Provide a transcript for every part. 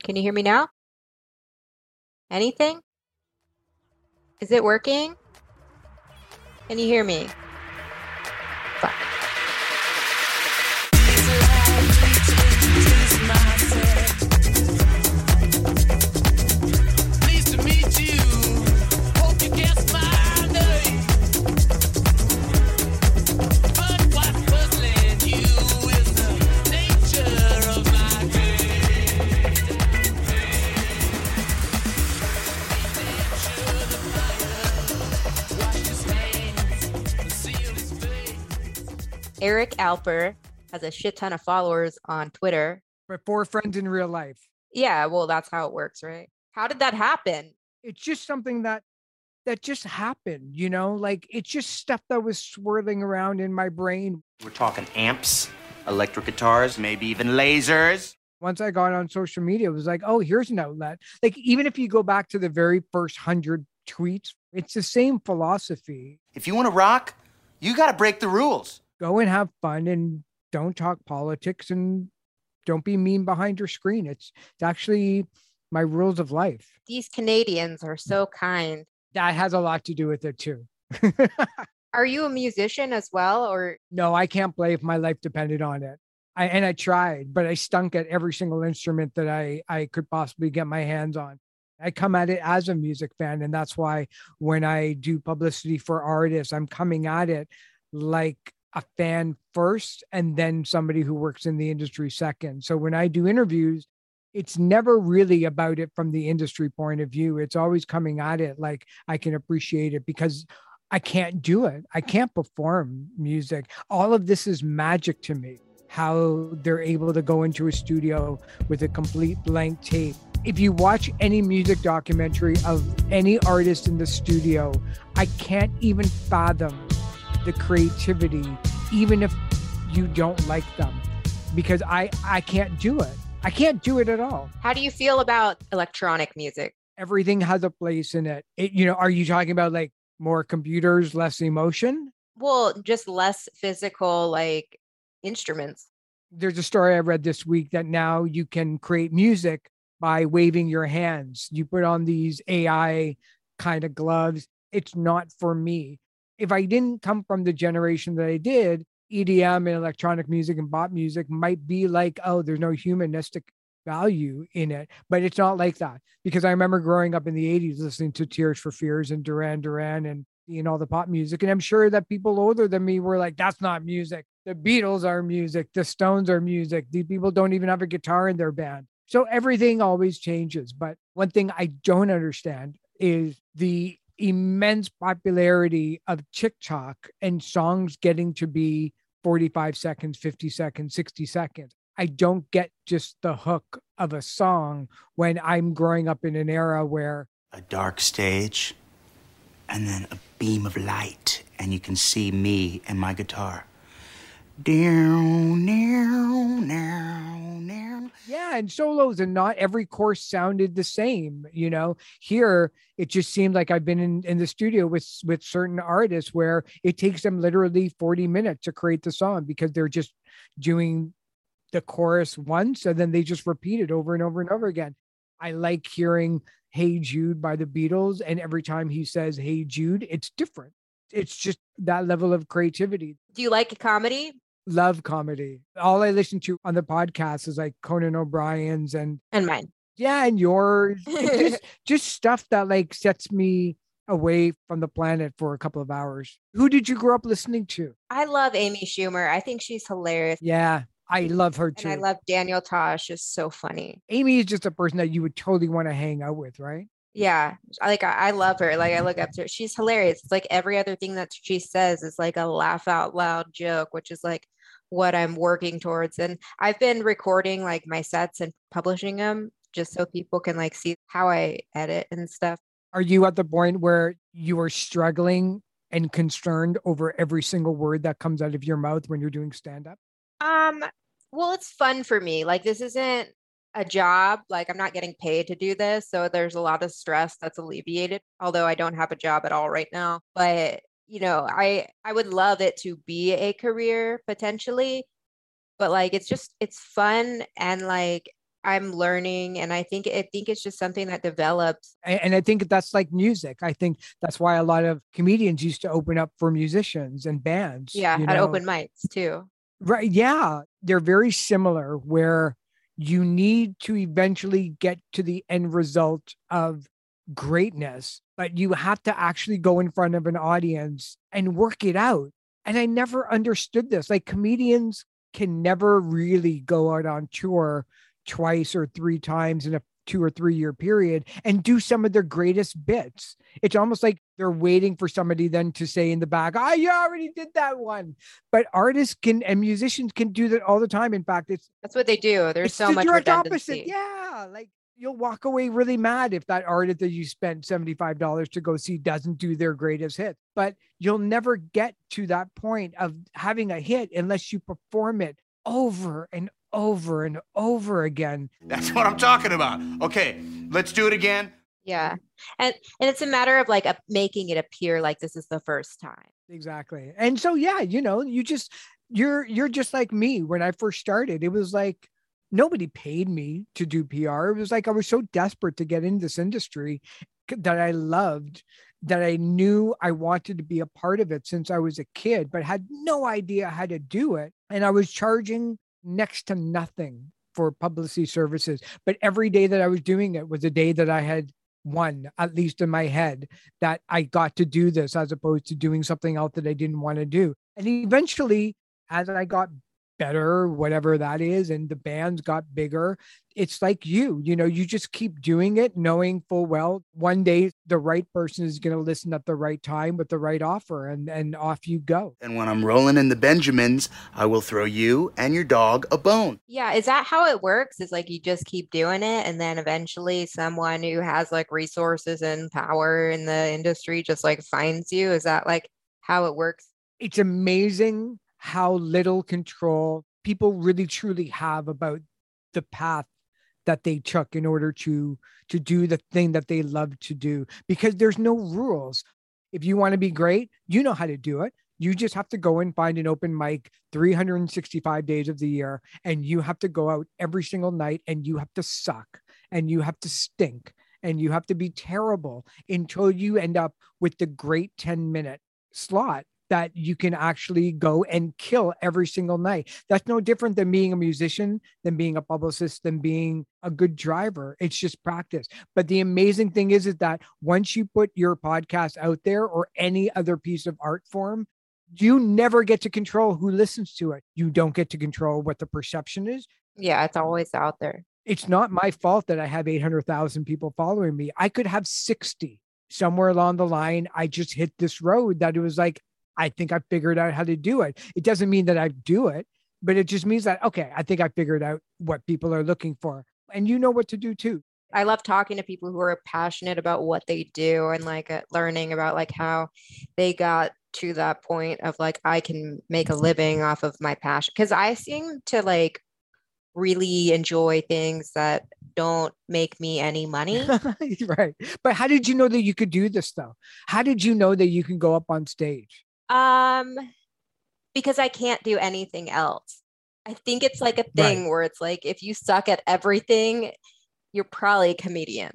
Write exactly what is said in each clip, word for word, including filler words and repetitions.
Can you hear me now? Anything? Is it working? Can you hear me? Fuck. Pleased to meet you. Hope you guessed my name. But what's puzzling you is the nature of my game. Ensure the fire. Wash his hands and seal his face. Eric Alper has a shit ton of followers on Twitter. But four friends in real life. Yeah, well, that's how it works, right? How did that happen? It's just something that that just happened, you know, like it's just stuff that was swirling around in my brain. We're talking amps, electric guitars, maybe even lasers. Once I got on social media, it was like, oh, here's an outlet. Like, even if you go back to the very first hundred tweets, it's the same philosophy. If you want to rock, you got to break the rules. Go and have fun and don't talk politics and don't be mean behind your screen. It's, it's actually my rules of life. These Canadians are so kind. That has a lot to do with it too. Are you a musician as well, or No, I can't play if my life depended on it. I, and I tried, but I stunk at every single instrument that I, I could possibly get my hands on. I come at it as a music fan. And that's why when I do publicity for artists, I'm coming at it like a fan first and then somebody who works in the industry second. So when I do interviews, it's never really about it from the industry point of view. It's always coming at it like I can appreciate it because I can't do it. I can't perform music. All of this is magic to me, how they're able to go into a studio with a complete blank tape. If you watch any music documentary of any artist in the studio, I can't even fathom the creativity, even if you don't like them, because I, I can't do it. I can't do it at all. how do you feel about electronic music? Everything has a place in it. It, you know, are you talking about like more computers, less emotion? Well, just less physical, like instruments. There's a story I read this week that now you can create music by waving your hands. You put on these A I kind of gloves. It's not for me. If I didn't come from the generation that I did, E D M and electronic music and pop music might be like, oh, there's no humanistic value in it. But it's not like that, because I remember growing up in the eighties listening to Tears for Fears and Duran Duran and you know, all the pop music. And I'm sure that people older than me were like, that's not music. The Beatles are music. The Stones are music. These people don't even have a guitar in their band. So everything always changes. But one thing I don't understand is the immense popularity of TikTok and songs getting to be forty-five seconds, fifty seconds, sixty seconds. I don't get just the hook of a song when I'm growing up in an era where A dark stage, and then a beam of light, and you can see me and my guitar. Down, down, down, down. yeah, and solos, and not every course sounded the same. You know, here it just seemed like I've been in, in the studio with with certain artists where it takes them literally forty minutes to create the song because they're just doing the chorus once and then they just repeat it over and over and over again. I like hearing Hey Jude by the Beatles, and every time he says Hey Jude, it's different. It's just that level of creativity. Do you like comedy? Love comedy. All I listen to on the podcast is like Conan O'Brien's and And mine. yeah, and yours. It's just, just stuff that like sets me away from the planet for a couple of hours. Who did you grow up listening to? I love Amy Schumer. I think she's hilarious. Yeah, I love her too. And I love Daniel Tosh. Is so funny. Amy is just a person that you would totally want to hang out with, right? Yeah, I- like I, I love her. Like I look up to her. She's hilarious. It's like every other thing that she says is like a laugh out loud joke, which is like what I'm working towards. And I've been recording like my sets and publishing them just so people can like see how I edit and stuff. Are you at the point where you are struggling and concerned over every single word that comes out of your mouth when you're doing stand up? Um, well, it's fun for me. Like this isn't a job. Like I'm not getting paid to do this. So there's a lot of stress that's alleviated, although I don't have a job at all right now. But you know, I I would love it to be a career potentially, but like it's just it's fun and like I'm learning, and I think I think it's just something that develops. And, and I think that's like music. I think that's why a lot of comedians used to open up for musicians and bands. Yeah, you at know? open mics too. Right. Yeah. They're very similar where you need to eventually get to the end result of greatness, but you have to actually go in front of an audience and work it out. And I never understood this. Like comedians can never really go out on tour twice or three times in a two or three year period and do some of their greatest bits. It's almost like they're waiting for somebody then to say in the back, "I you already did that one." But artists can and musicians can do that all the time. In fact, it's That's what they do. There's it's so the much direct redundancy. opposite. Yeah, like you'll walk away really mad if that artist that you spent seventy-five dollars to go see doesn't do their greatest hit. But you'll never get to that point of having a hit unless you perform it over and over and over again. That's what I'm talking about. Okay, let's do it again. Yeah. And and it's a matter of like a, making it appear like this is the first time. Exactly. And so yeah, you know, you just you're you're just like me when I first started. It was like nobody paid me to do P R. It was like I was so desperate to get into this industry that I loved, that I knew I wanted to be a part of it since I was a kid, but had no idea how to do it. And I was charging next to nothing for publicity services. But every day that I was doing it was a day that I had won, at least in my head, that I got to do this as opposed to doing something else that I didn't want to do. And eventually, as I got better, whatever that is, and the bands got bigger, it's like you, you know, you just keep doing it, knowing full well one day the right person is going to listen at the right time with the right offer, and, and off you go. And when I'm rolling in the Benjamins, I will throw you and your dog a bone. Yeah, is that how it works? Is like you just keep doing it and then eventually someone who has like resources and power in the industry just like finds you? Is that like how it works? It's amazing how little control people really truly have about the path that they took in order to to do the thing that they love to do, because there's no rules. If you want to be great, you know how to do it. You just have to go and find an open mic three hundred sixty-five days of the year, and you have to go out every single night, and you have to suck, and you have to stink, and you have to be terrible until you end up with the great ten minute slot that you can actually go and kill every single night. That's no different than being a musician, than being a publicist, than being a good driver. It's just practice. But the amazing thing is, is that once you put your podcast out there or any other piece of art form, you never get to control who listens to it. You don't get to control what the perception is. Yeah, it's always out there. It's not my fault that I have eight hundred thousand people following me. I could have sixty. Somewhere along the line, I just hit this road that it was like, I think I figured out how to do it. It doesn't mean that I do it, but it just means that, okay, I think I figured out what people are looking for. And you know what to do too. I love talking to people who are passionate about what they do and like uh, learning about like how they got to that point of like, I can make a living off of my passion. Cause I seem to like really enjoy things that don't make me any money. Right. But how did you know that you could do this though? How did you know that you can go up on stage? Um, because I can't do anything else. I think it's like a thing Right. where it's like if you suck at everything, you're probably a comedian.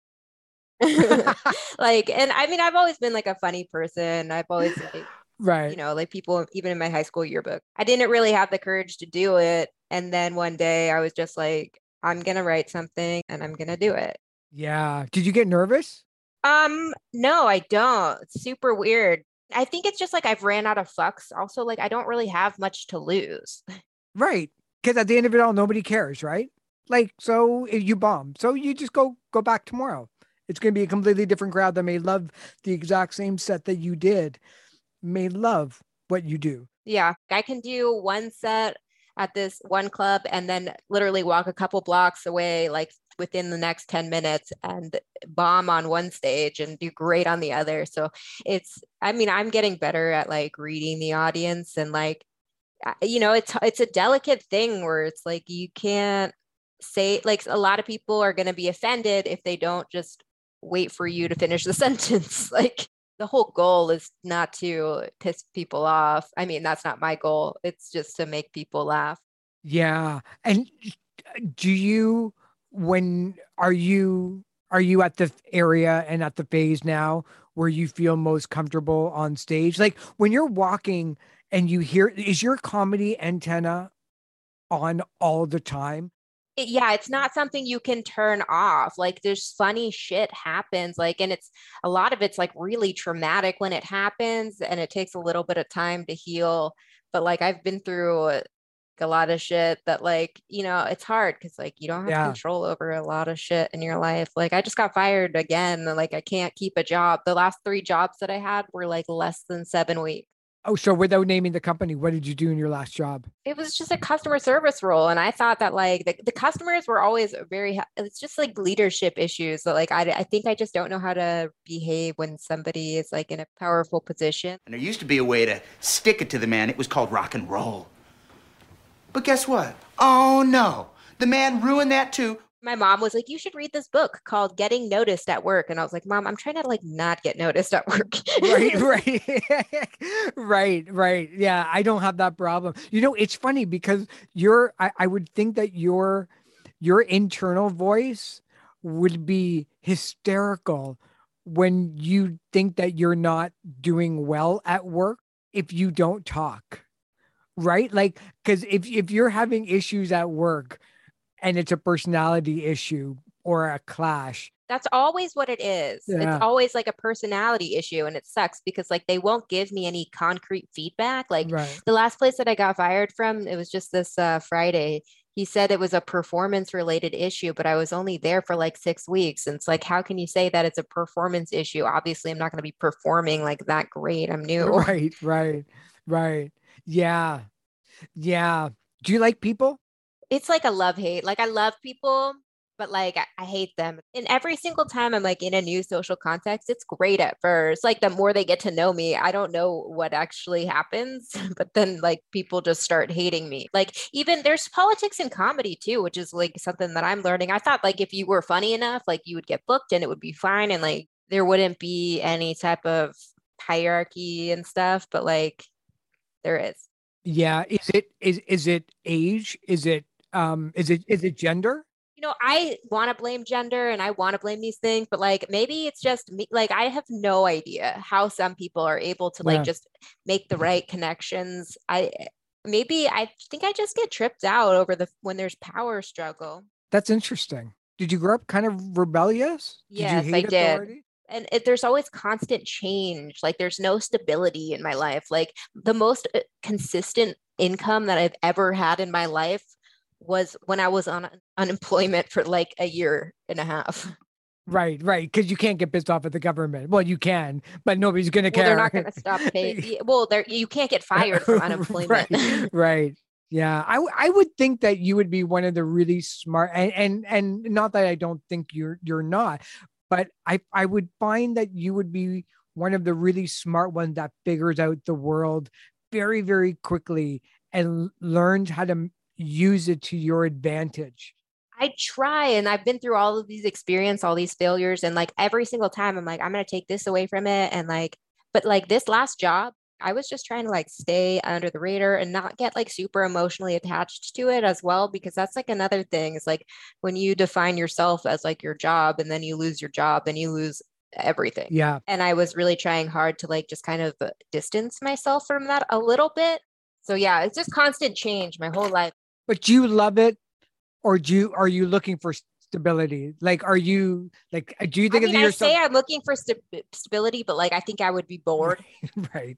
Like, and I mean, I've always been like a funny person. I've always like, Right. you know, like people, even in my high school yearbook, I didn't really have the courage to do it. And then one day I was just like, I'm gonna write something and I'm gonna do it. Yeah. Did you get nervous? Um, no, I don't. It's super weird. I think it's just like I've ran out of fucks. Also, like I don't really have much to lose. Right. Because at the end of it all, nobody cares, right? Like, so if you bomb, so you just go go back tomorrow. It's going to be a completely different crowd that may love the exact same set that you did, may love what you do. Yeah, I can do one set at this one club and then literally walk a couple blocks away, like within the next ten minutes and bomb on one stage and do great on the other. So it's, I mean, I'm getting better at like reading the audience and like, you know, it's, it's a delicate thing where it's like, you can't say, like a lot of people are going to be offended if they don't just wait for you to finish the sentence. Like the whole goal is not to piss people off. I mean, that's not my goal. It's just to make people laugh. Yeah. And do you when are you are you at the area and at the phase now where you feel most comfortable on stage? Like when you're walking and you hear, is your comedy antenna on all the time? It- yeah, it's not something you can turn off. Like there's funny shit happens, like, and it's a lot of it's like really traumatic when it happens, and it takes a little bit of time to heal. But like I've been through a, a lot of shit that, like, you know, it's hard because like you don't have Yeah. control over a lot of shit in your life. Like I just got fired again. and, Like I can't keep a job. The last three jobs that I had were like less than seven weeks. Oh, so without naming the company, what did you do in your last job? It was just a customer service role, and I thought that like the, the customers were always very ha- it's just like leadership issues. So like I, I think I just don't know how to behave when somebody is like in a powerful position. And there used to be a way to stick it to the man. It was called rock and roll. But guess what? Oh no. The man ruined that too. My mom was like, you should read this book called Getting Noticed at Work. And I was like, Mom, I'm trying to like not get noticed at work. Right, right, right, right. Yeah, I don't have that problem. You know, it's funny because your, I, I would think that your, your internal voice would be hysterical when you think that you're not doing well at work if you don't talk, right? Like, because if if you're having issues at work and it's a personality issue or a clash. That's always what it is. Yeah. It's always like a personality issue, and it sucks because like they won't give me any concrete feedback. Like Right. the last place that I got fired from, it was just this uh, Friday. He said it was a performance related issue, but I was only there for like six weeks. And it's like, how can you say that it's a performance issue? Obviously, I'm not going to be performing like that great. I'm new. Right, right, right. Yeah. Yeah. Do you like people? It's like a love hate. Like I love people, but like I, I hate them. And every single time I'm like in a new social context, it's great at first. Like the more they get to know me, I don't know what actually happens, but then like people just start hating me. Like even there's politics in comedy too, which is like something that I'm learning. I thought like if you were funny enough, like you would get booked and it would be fine and like there wouldn't be any type of hierarchy and stuff, but like there is. Yeah. Is it is is it age? Is it um is it is it gender? You know, I want to blame gender and I want to blame these things, but like maybe it's just me. Like, I have no idea how some people are able to like Yeah. just make the right connections. I maybe I think I just get tripped out over the when there's power struggle. That's interesting. Did you grow up kind of rebellious? Did you Yes, I hate did. authority? And it, there's always constant change. Like, there's no stability in my life. Like, the most uh, consistent income that I've ever had in my life was when I was on unemployment for like a year and a half. Right, right. Because you can't get pissed off at the government. Well, you can, but nobody's gonna Well, care. they're not going to stop paying. Yeah, Well, there you can't get fired from unemployment. Right, right. Yeah, I w- I would think that you would be one of the really smart, and and and not that I don't think you're you're not, but I I would find that you would be one of the really smart ones that figures out the world very very quickly and learns how to m- use it to your advantage. I try, and I've been through all of these experience, all these failures, and like every single time, I'm like, I'm gonna take this away from it, and like, but like this last job, I was just trying to like stay under the radar and not get like super emotionally attached to it as well, because that's like another thing. Is like when you define yourself as like your job, and then you lose your job, then you lose everything. Yeah, And I was really trying hard to like just kind of uh, distance myself from that a little bit. So yeah, it's just constant change my whole life. but do you love it, or do you are you looking for stability? Like, are you like? Do you I think mean, of I yourself? say I'm looking for st- stability, but like I think I would be bored. Right.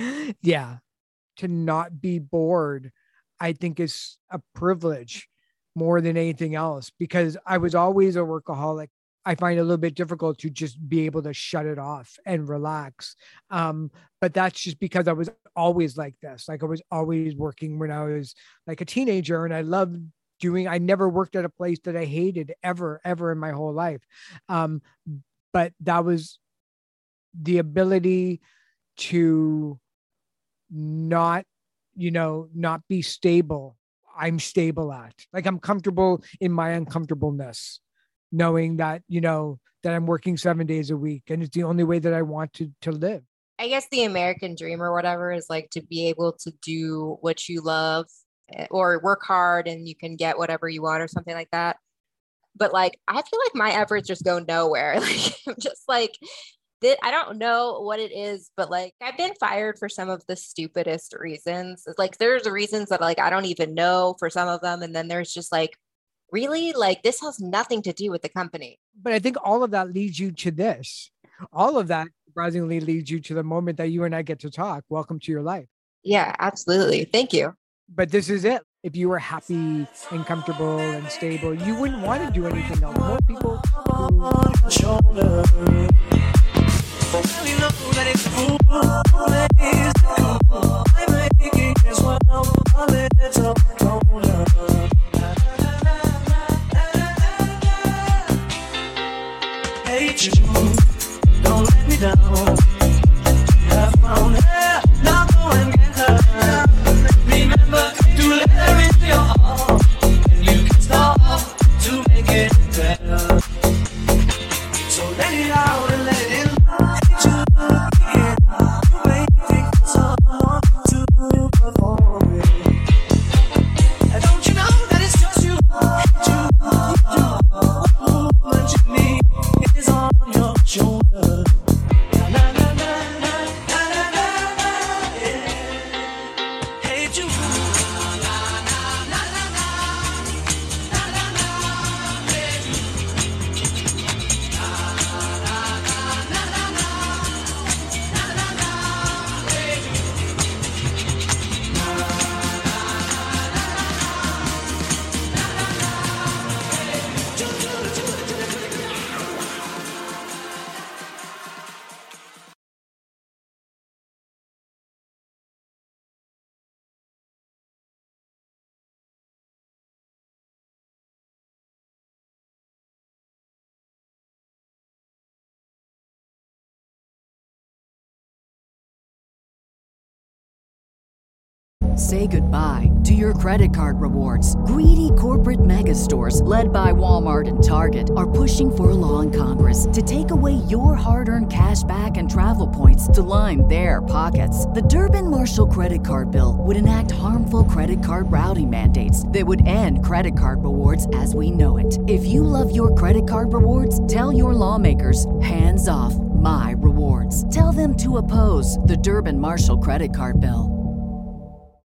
Yeah. To not be bored, I think is a privilege more than anything else, because I was always a workaholic. I find it a little bit difficult to just be able to shut it off and relax. Um, but that's just because I was always like this. Like I was always working when I was like a teenager, and I loved doing, I never worked at a place that I hated ever, ever in my whole life. Um, but that was the ability to not, you know, not be stable. I'm stable at. Like I'm comfortable in my uncomfortableness, knowing that, you know, that I'm working seven days a week and it's the only way that I want to to live. I guess the American dream or whatever is like to be able to do what you love, eh, or work hard and you can get whatever you want or something like that. but like I feel like my efforts just go nowhere. Like I'm just like that. I don't know what it is, but like I've been fired for some of the stupidest reasons. It's like there's reasons that like I don't even know for some of them, and then there's just like, really, like this has nothing to do with the company. But I think all of that leads you to this. All of that surprisingly leads you to the moment that you and I get to talk. Welcome to your life. Yeah, absolutely. Thank you. But this is it. If you were happy and comfortable and stable, you wouldn't want to do anything else. Most people who hate you, don't let me down. You have found her, now go and get her. Remember to let her into your heart, and you can start to make it better. So let it out and let it in. Hate you again, you waiting for someone to perform it. And don't you know that it's just you? Hate you, you, what you need is on your shoulder. Na na na na na na na na, yeah. Hate you. Na na na na na na na na na, hate you. Na na na na na na na na na, hate you. Na na na na na Say goodbye to your credit card rewards. Greedy corporate mega stores, led by Walmart and Target, are pushing for a law in Congress to take away your hard-earned cash back and travel points to line their pockets. The Durbin-Marshall credit card bill would enact harmful credit card routing mandates that would end credit card rewards as we know it. If you love your credit card rewards, tell your lawmakers, hands off my rewards. Tell them to oppose the Durbin-Marshall credit card bill.